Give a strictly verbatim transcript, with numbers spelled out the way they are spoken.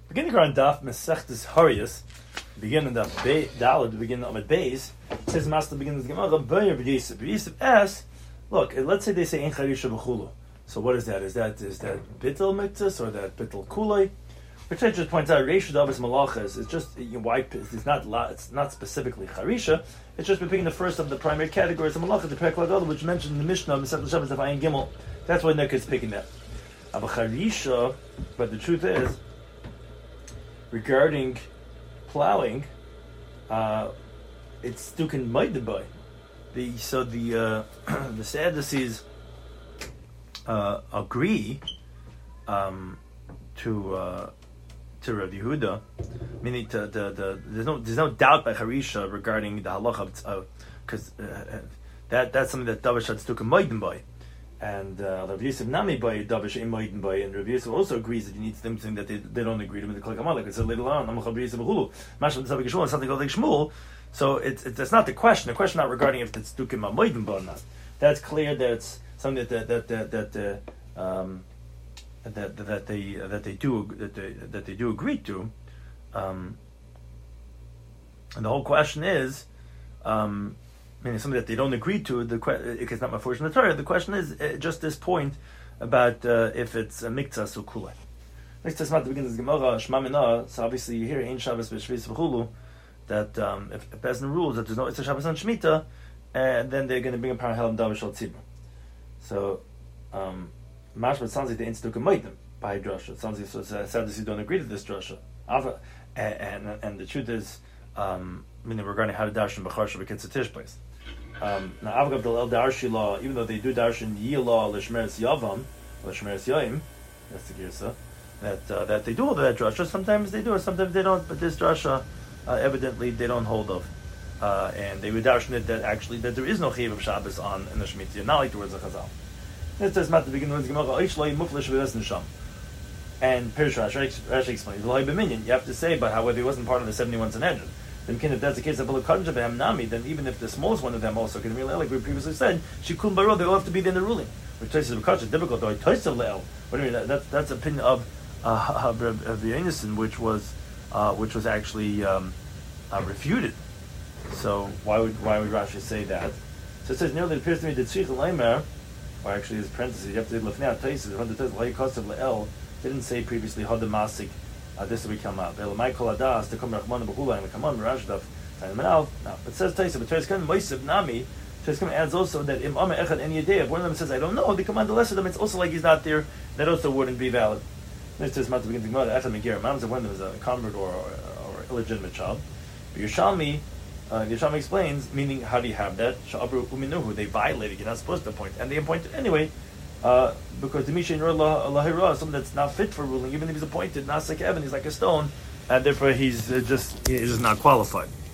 Beginning on Daf Mesechtes Harius, beginning of Daf Daled, the beginning of it Beis, says Master begins the Gemara, B'yer B'yisib. B'yisib asks, look, let's say they say Ein Charisha B'chulu. So what is that? Is that is that Bittel Mitzvah or that Bittel Kulei? Which I just points out, Reish Davis Malachas is just you know, why it's not it's not specifically Charisha. It's just we're picking the first of the primary categories of Malachas, the Perek which mentioned in the Mishnah, Mesechtes Shabbos of Ayin Gimel. That's why Nekah is picking that. But Charisha, but the truth is, regarding plowing, uh, it's Dukin Maidabai. The so the uh, the Sadducees uh, agree um, to uh, to Rav Yehuda, meaning to, the, the there's no there's no doubt by Harisha regarding the halacha because uh, uh, that that's something that Davish had Dukin Maidabai. And uh, Rav Yosef Nami by Davish in Maiden by, and Rav Yosef also agrees that you need something that they, they don't agree to with the Klek Amalek. It said later on, Amachal Yosef Hulu, Mashal Tzavik Shmuel, something like Shmuel. So it's it's that's not the question. The question not regarding if it's Dukim Maiden or not. That's clear that it's something that that that that that, uh, um, that, that they that they do that they that they do agree to. Um, and the whole question is. Um, Meaning something that they don't agree to, the it's not my portion of the Torah. The question is uh, just this point about uh, if it's a miktzah or kulei. Next time at the beginning of the Gemara, Shema Minah. So obviously you hear Ein Shabbos B'Shvis V'Chulu that um, if a person rules that there's no Itza Shabbos on Shemitah, and then they're going to bring a parahel and Davish al Tzibur. So Mashma sounds like the Ein Tzedukah Maidim by drasha. It sounds like so Sadducees don't agree to this drasha. And, and and the truth is, um, meaning regarding how to darshan b'char shabbat tish place. Um, now, Avgav del El Darshi law, even though they do darshan Yi law l'shmeres yavam, l'shmeres yaim, that's the girsa, that uh, that they do hold of that drasha. Sometimes they do, or sometimes they don't. But this drasha, uh, evidently, they don't hold of, uh, and they would darshan it that actually that there is no chiyuv of Shabbos on in the Shemitah, not like the words of Chazal. It says at the beginning of the Gemara, Eish lo muflish v'es nisham. And Pirush Rashi, Rashi explains, you have to say, but however he wasn't part of the seventy-one Sanhedrin. Then if that's the case of Nami, then even if the smallest one of them also can really, like we previously said, Shikun Baro, they all have to be in the ruling. Which Tosis of Kach is difficult, though. Tosis of Le'el. What do you mean? That's that's opinion of uh, of, of the Yonason, which was uh, which was actually um, uh, refuted. So why would why would Rashi say that? So it says nearly it appears to me that Tzich Leimer, or actually his parentheses, you have to look now. Tosis of Tosis of Le'el didn't say previously Hadam Masik. Uh, this will become out. Michael Adas to come Rahman Bahula and come on Rashdav and Now it says Taisa, but Taisa Moisib Nami. Taisa adds also that Im Amma Echad any day if one of them says I don't know, they come on the lesser of them. It's also like he's not there. That also wouldn't be valid. This is not to begin to go to Echad Megir. Moms of one of them is a convert or, or, or illegitimate child. But Yerushalmi, uh, Yerushalmi explains meaning how do you have that? Sha'abru Uminuhu. They violated. You're not supposed to appoint, and they appointed anyway. Uh, because the Misha in Lahira is something that's not fit for ruling, even if he's appointed, not like Evan, he's like a stone, and therefore he's uh, just he's just not qualified.